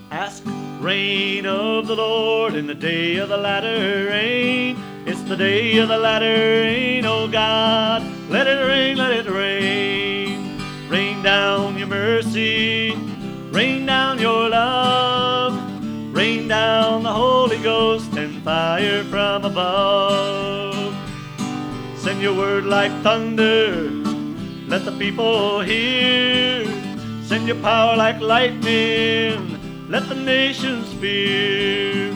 Ask rain of the Lord in the day of the latter rain. It's the day of the latter rain, oh God. Let it rain, let it rain. Rain down your mercy, rain down your love, rain down the Holy Ghost and fire from above. Send your word like thunder, let the people hear. Send your power like lightning, let the nations fear.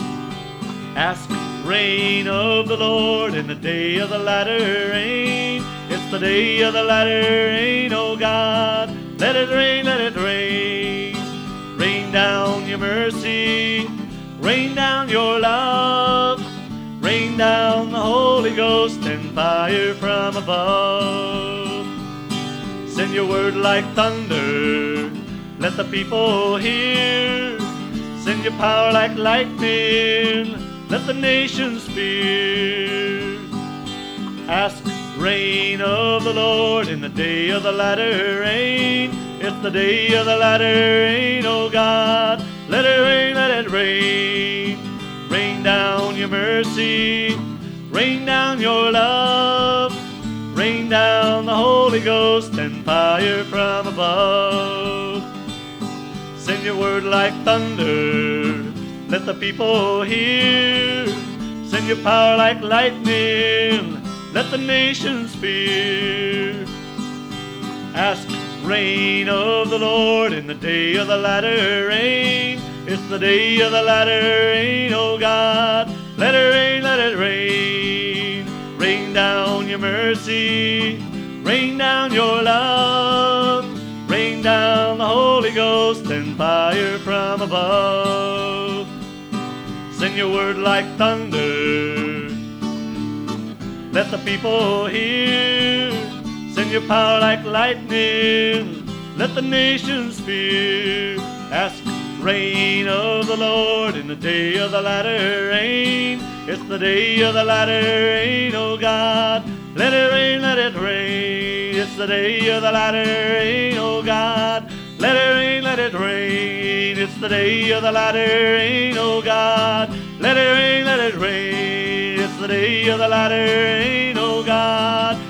Ask rain of the Lord in the day of the latter rain. It's the day of the latter rain, oh God. Let it rain, let it rain. Rain down your mercy, rain down your love, rain down the Holy Ghost and fire from above. Send your word like thunder, let the people hear. Send your power like lightning, let the nations fear. Ask rain of the Lord in the day of the latter rain. It's the day of the latter rain, oh God. Let it rain, let it rain. Rain down your mercy, rain down your love, rain down the Holy Ghost and fire from above. Send your word like thunder, let the people hear. Send your power like lightning, let the nations fear. Ask rain of the Lord in the day of the latter rain. It's the day of the latter rain, oh God. Let it rain, let it rain. Rain down your mercy, rain down your love, rain down the Holy Ghost and fire from above. Send your word like thunder, let the people hear. Send your power like lightning, let the nations fear. Ask rain of the Lord in the day of the latter rain. It's the day of the latter rain, oh God. Let it rain, let it rain. It's the day of the latter rain, oh God. Let it rain, let it rain. It's the day of the latter rain, oh God. Let it rain, let it rain. It's the day of the latter rain, oh God.